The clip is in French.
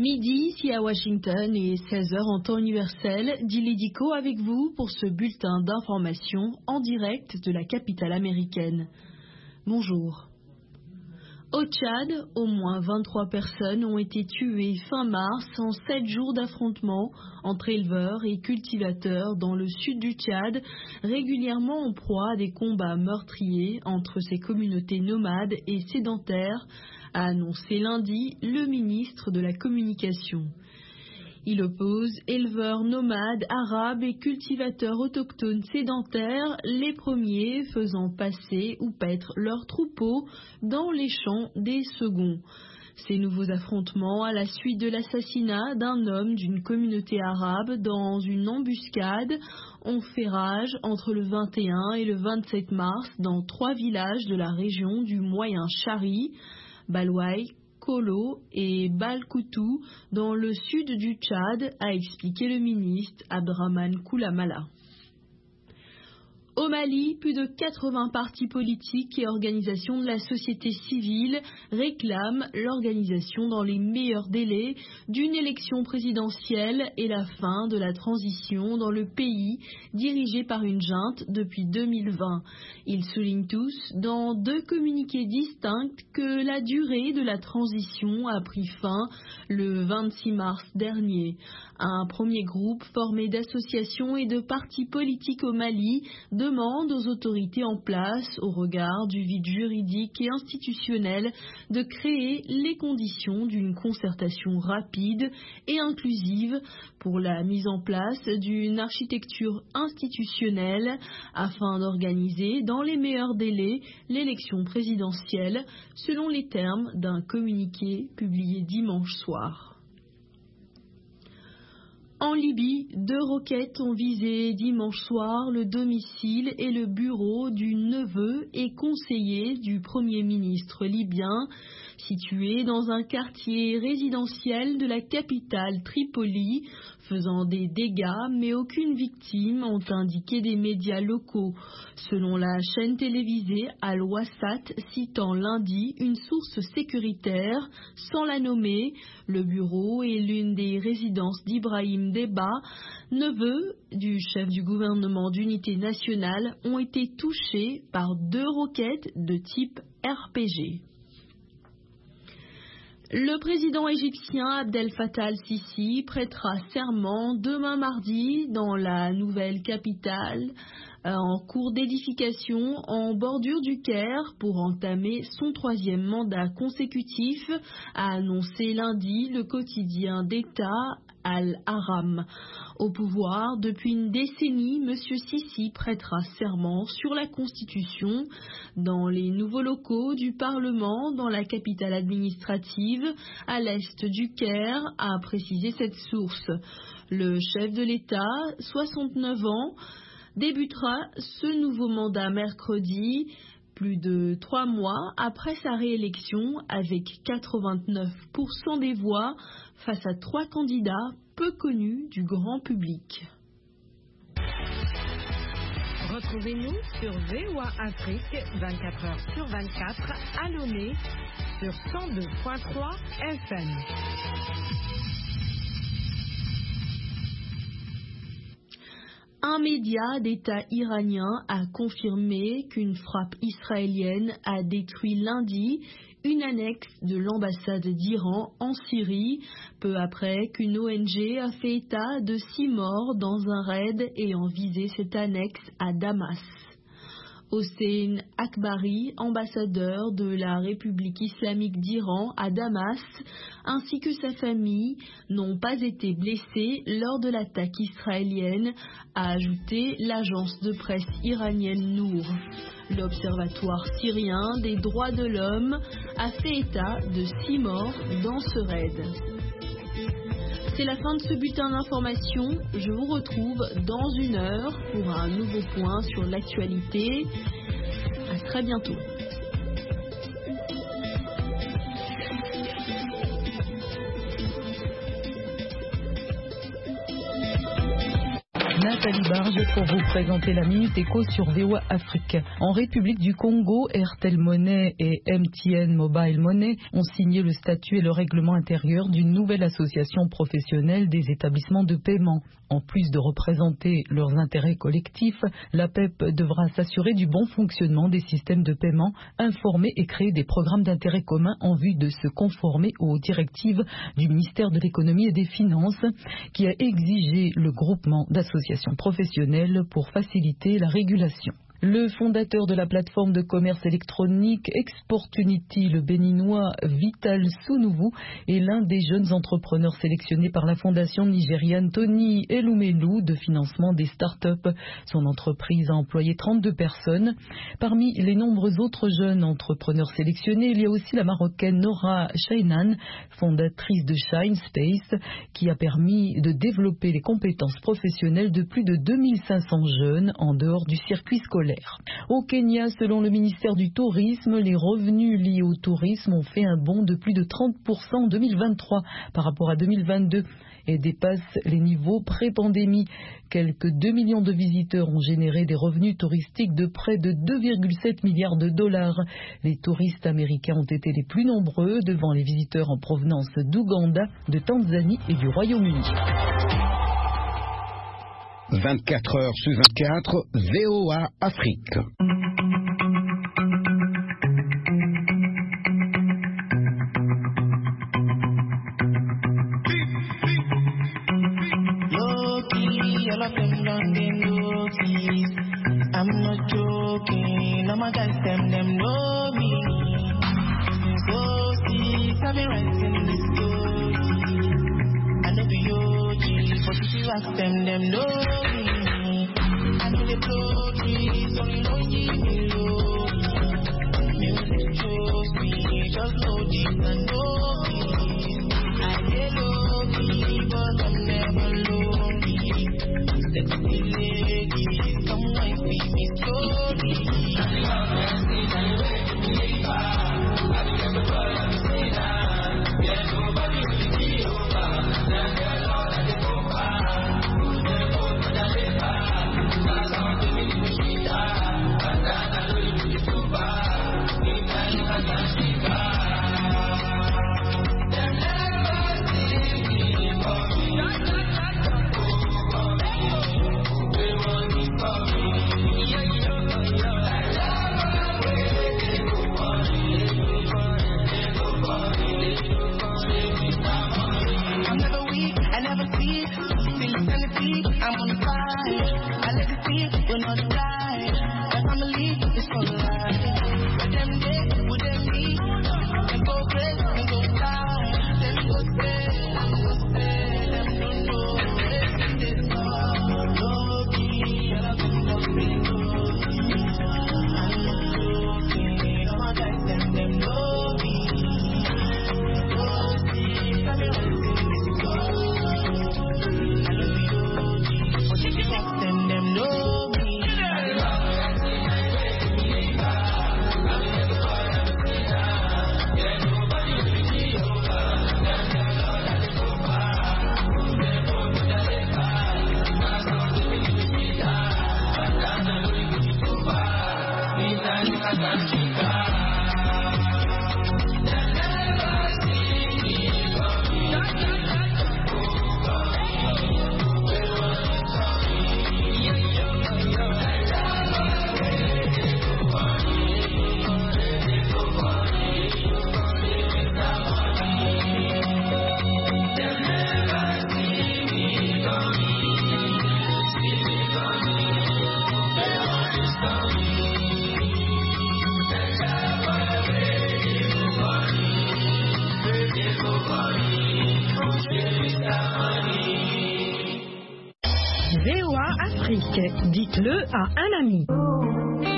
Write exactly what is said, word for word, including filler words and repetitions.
Midi ici à Washington et seize heures en temps universel, Dilédico avec vous pour ce bulletin d'information en direct de la capitale américaine. Bonjour. Au Tchad, au moins vingt-trois personnes ont été tuées fin mars en sept jours d'affrontements entre éleveurs et cultivateurs dans le sud du Tchad, régulièrement en proie à des combats meurtriers entre ces communautés nomades et sédentaires, a annoncé lundi le ministre de la Communication. Il oppose éleveurs nomades arabes et cultivateurs autochtones sédentaires, les premiers faisant passer ou paître leurs troupeaux dans les champs des seconds. Ces nouveaux affrontements à la suite de l'assassinat d'un homme d'une communauté arabe dans une embuscade ont fait rage entre le vingt et un et le vingt-sept mars dans trois villages de la région du Moyen Chari, Balwaï, Kolo et Balkoutou, dans le sud du Tchad, a expliqué le ministre Abdrahmane Koulamala. Au Mali, plus de quatre-vingts partis politiques et organisations de la société civile réclament l'organisation dans les meilleurs délais d'une élection présidentielle et la fin de la transition dans le pays dirigé par une junte depuis deux mille vingt. Ils soulignent tous, dans deux communiqués distincts, que la durée de la transition a pris fin le vingt-six mars dernier. Un premier groupe formé d'associations et de partis politiques au Mali demande aux autorités en place, au regard du vide juridique et institutionnel, de créer les conditions d'une concertation rapide et inclusive pour la mise en place d'une architecture institutionnelle afin d'organiser dans les meilleurs délais l'élection présidentielle, selon les termes d'un communiqué publié dimanche soir. En Libye, deux roquettes ont visé dimanche soir le domicile et le bureau du neveu et conseiller du Premier ministre libyen, situé dans un quartier résidentiel de la capitale Tripoli, faisant des dégâts, mais aucune victime, ont indiqué des médias locaux. Selon la chaîne télévisée Al-Wasat, citant lundi une source sécuritaire, sans la nommer, le bureau et l'une des résidences d'Ibrahim Deba, neveu du chef du gouvernement d'unité nationale, ont été touchés par deux roquettes de type R P G. Le président égyptien Abdel Fattah al-Sisi prêtera serment demain mardi dans la nouvelle capitale euh, en cours d'édification en bordure du Caire pour entamer son troisième mandat consécutif, a annoncé lundi le quotidien d'État Al-Ahram. Au pouvoir depuis une décennie, M. Sisi prêtera serment sur la Constitution dans les nouveaux locaux du Parlement dans la capitale administrative à l'est du Caire, a précisé cette source. Le chef de l'État, soixante-neuf ans, débutera ce nouveau mandat mercredi, plus de trois mois après sa réélection, avec quatre-vingt-neuf pour cent des voix face à trois candidats peu connus du grand public. Retrouvez-nous sur V O A Afrique vingt-quatre heures sur vingt-quatre à Lomé sur cent deux point trois F M. Un média d'État iranien a confirmé qu'une frappe israélienne a détruit lundi une annexe de l'ambassade d'Iran en Syrie, peu après qu'une O N G a fait état de six morts dans un raid ayant visé cette annexe à Damas. Hossein Akbari, ambassadeur de la République islamique d'Iran à Damas, ainsi que sa famille, n'ont pas été blessés lors de l'attaque israélienne, a ajouté l'agence de presse iranienne Nour. L'Observatoire syrien des droits de l'homme a fait état de six morts dans ce raid. C'est la fin de ce bulletin d'information. Je vous retrouve dans une heure pour un nouveau point sur l'actualité. À très bientôt. Nathalie Barge pour vous présenter la Minute Éco sur V O A Afrique. En République du Congo, Airtel Money et M T N Mobile Money ont signé le statut et le règlement intérieur d'une nouvelle association professionnelle des établissements de paiement. En plus de représenter leurs intérêts collectifs, la P E P devra s'assurer du bon fonctionnement des systèmes de paiement, informer et créer des programmes d'intérêt commun en vue de se conformer aux directives du ministère de l'Économie et des Finances, qui a exigé le groupement d'associations professionnelles pour faciliter la régulation. Le fondateur de la plateforme de commerce électronique Exportunity, le béninois Vital Sounouvou, est l'un des jeunes entrepreneurs sélectionnés par la fondation nigériane Tony Elumelu de financement des startups. Son entreprise a employé trente-deux personnes. Parmi les nombreux autres jeunes entrepreneurs sélectionnés, il y a aussi la marocaine Nora Shainan, fondatrice de Shine Space, qui a permis de développer les compétences professionnelles de plus de deux mille cinq cents jeunes en dehors du circuit scolaire. Au Kenya, selon le ministère du Tourisme, les revenus liés au tourisme ont fait un bond de plus de trente pour cent en deux mille vingt-trois par rapport à deux mille vingt-deux et dépassent les niveaux pré-pandémie. Quelques deux millions de visiteurs ont généré des revenus touristiques de près de deux virgule sept milliards de dollars. Les touristes américains ont été les plus nombreux devant les visiteurs en provenance d'Ouganda, de Tanzanie et du Royaume-Uni. vingt-quatre heures sur vingt-quatre, V O A Afrique. I'm not joking, all my guys, them, them know me. So see, I've been writing this story. I know the O G, but if you ask them, them know me. I know the stories, only know me low. Music shows me, just know this and know me. I get lonely, but I'm never lonely. Sexy ladies, come wine with me slowly. I'm on fire, I let it see, we're not die. My family is for life. With them day, with them me, and go crazy, and go fly. Them go stay, them go stay, them don't know. This is all low-key, and I've been up in low-key. I'm not joking, all my guys, them, them know me. Go see, tell me what's in this gold. Them, them know me. V O A Afrique, dites-le à un ami.